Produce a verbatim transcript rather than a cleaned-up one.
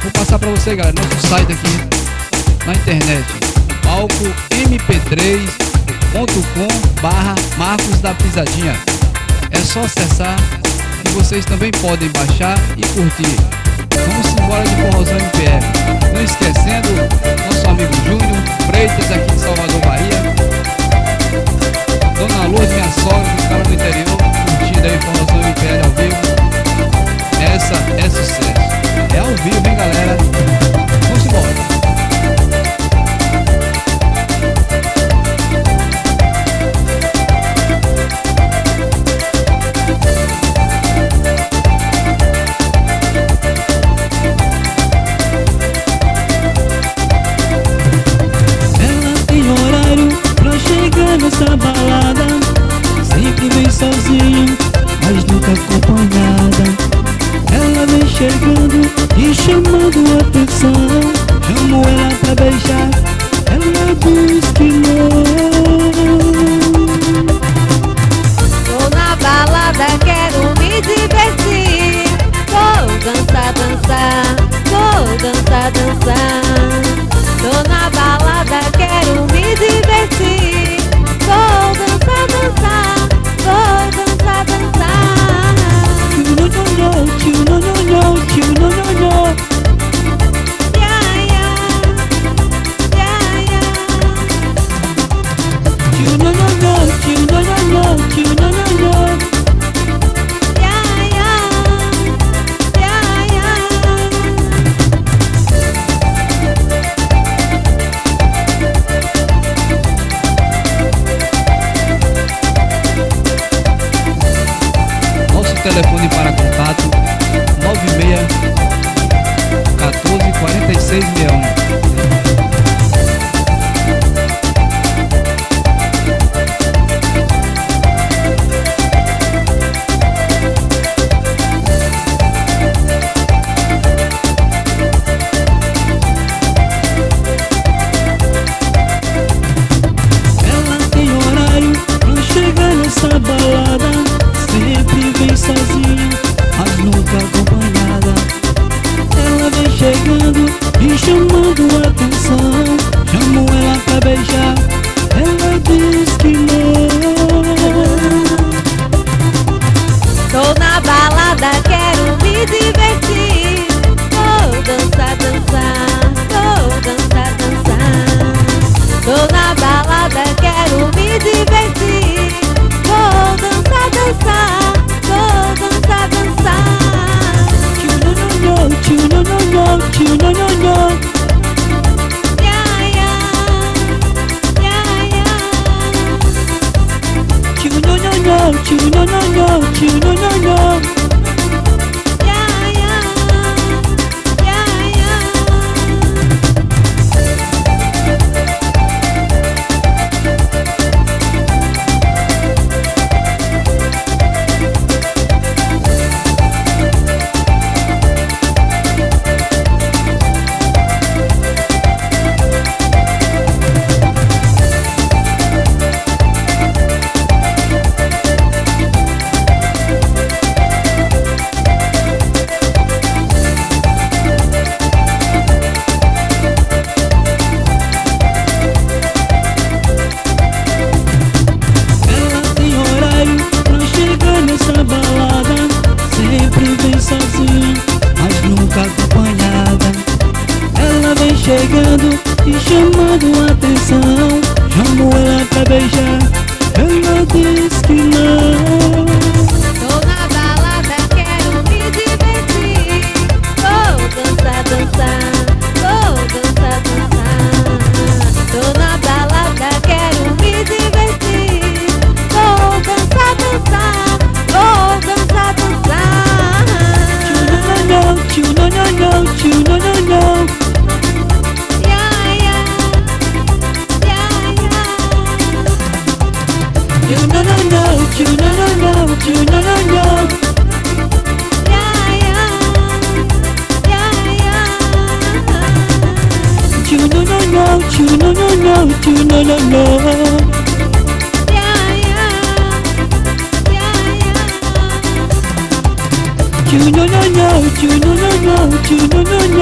Vou passar pra você, galera, nosso site aqui na internet, palco m p três ponto com barra Marcos da Pisadinha. É só acessar e vocês também podem baixar e curtir. Vamos embora de forrozão M P R. Não esquecendo nosso amigo Júnior Freitas aqui de Salvador, Bahia. Dona Lourdes, minha sogra, que está no interior, curtindo aí forrozão M P R ao vivo. Essa é sucesso. É ao vivo, hein, galera? Vamos embora. Nessa balada, sempre vem sozinha, mas nunca acompanhada. Ela vem chegando e chamando a atenção. Chamo ela pra beijar, ela diz que não. Tô na balada, quero me divertir. Vou dançar, dançar, vou dançar, dançar. Tô na balada, quero me divertir. Vou dançar, dançar, vou dançar, dançar. Tio no no no, tio no no no, tio no no no. Yeah, yeah, yeah, yeah. Tio no no no, tio no no no, tio no no no. Yeah, yeah, yeah, yeah. Telefone para contato nove seis um quatro, quatro seis seis um. Ela tem horário pra chegar nessa balada. Sempre vem sozinha, mas nunca acompanhada. Ela vem chegando e chamando a atenção. Chamo ela pra beijar, ela diz que não. Tô na balada, quero me divertir. Vou dançar, dançar, vou dançar, dançar. Tô na balada, quero me divertir. Vou dançar, dançar, vou dançar, dançar. Tio no no no, tio no no no, tio no no no. Yeah, yeah, yeah, yeah. Tio no no no, tio no no no, tio no no no. Yeah, yeah, yeah, yeah. Chegando e chamando a atenção. Chamo ela pra beijar, ela diz que não. Tô na balada, quero me divertir. Vou dançar, dançar, vou dançar, dançar. Tô na balada, quero me divertir. Vou dançar, dançar, vou dançar, dançar. Tio no no no, tio no no no. You no no no, you no no no, you no no no. Yeah, yeah, yeah, yeah. You no no no, you no no no, you no no no. Yeah, yeah, yeah, yeah. You no no no, you no no no, you no no no.